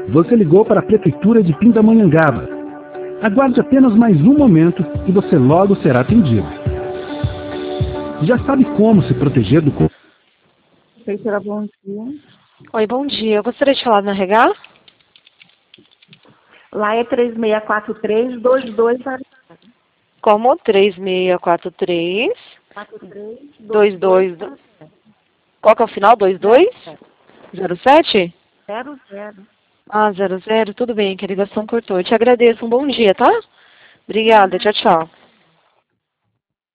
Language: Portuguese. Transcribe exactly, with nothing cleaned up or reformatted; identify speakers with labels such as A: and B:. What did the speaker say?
A: Você ligou para a Prefeitura de Pindamonhangaba. Aguarde apenas mais um momento e você logo será atendido. Já sabe como se proteger do Covid?
B: Prefeitura, bom dia.
C: Oi, bom dia. Eu gostaria de falar na Regar.
B: Lá é três seis quatro três, dois dois zero zero.
C: Como três seis quatro três,
B: quatro três,
C: dois dois. Qual que é o final? dois dois? zero sete?
B: zero zero.
C: Ah, zero zero. Tudo bem, que a ligação cortou. Eu te agradeço. Um bom dia, tá? Obrigada. Tchau, tchau.